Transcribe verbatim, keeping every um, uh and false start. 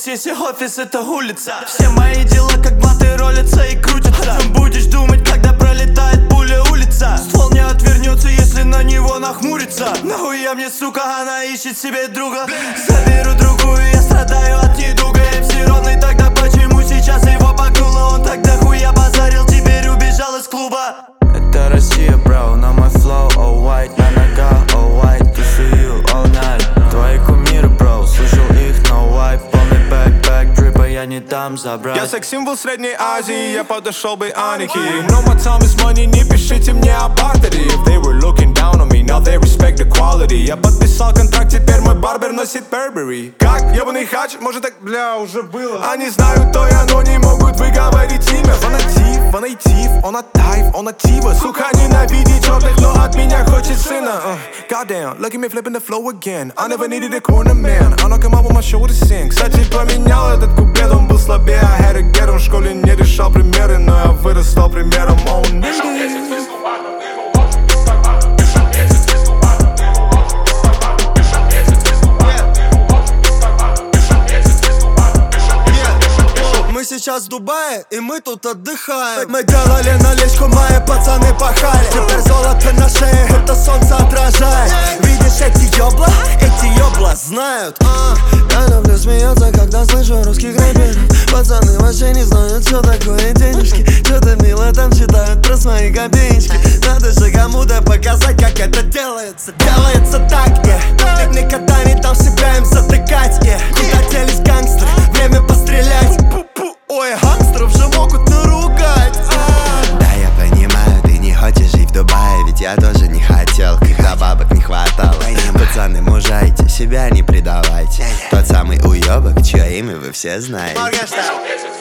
офис, если офис это улица. Все мои дела как блаты ролятся и крутятся. О чем будешь думать, когда пролетает пуля улица? Ствол не отвернется, если на него нахмуриться. Нахуя мне, сука, она ищет себе друга. Заберу другую, я страдаю от недуга. эм си ровный, тогда почему сейчас его погнуло? Он тогда хуя базарил, теперь убежал из клуба. Это Россия, бро, на мой флоу, all white. На нога, all white, тусую all night. Твои кумиры, бро, слушал их, no wipe. Полный бэк-бэк, дрипа я не дам забрать. Я секс-символ Средней Азии, я подошел бы Аники. No my time is money, не пишите мне о бартере. If they were looking down on me, now they respect the quality. Я подписал контракт, теперь мой барбер носит Burberry. Как ебаный хач, может так, бля, уже было. Они знают то я, но не могут выговорить имя. Фанатив, фанатив, он от тайф, он от тива. Сука, ненавидит черных, но от меня хочет сына. uh, Goddamn, look at me flipping the flow again. I never needed a corner man, I knock him out with my shoulder sing. Кстати, поменял этот куплет, он был слабее. I had to get on, в школе не решал примеры, но я вырос, стал примером. Oh, nigga. Мы сейчас в Дубае, и мы тут отдыхаем. Мы делали наличку, мои пацаны пахали. Теперь золото на шее, это солнце отражает. Видишь эти ёбла? Эти ёбла знают. а, Я люблю смеяться, когда слышу русских рэперов. Пацаны вообще не знают, что такое денежки. Что-то мило там читают про свои копеечки. Надо же кому-то показать, как это делается. Делается так, yeah. Никогда не дам себя им затыкать, yeah. Куда делись гангстеры? Время пострелять. Ой, гангстеров же могут наругать. а. Да, я понимаю, ты не хочешь жить в Дубае. Ведь я тоже не хотел, когда бабок не хватало. Пацаны, мужайте, себя не предавайте. Тот самый уёбок, чье имя вы все знаете.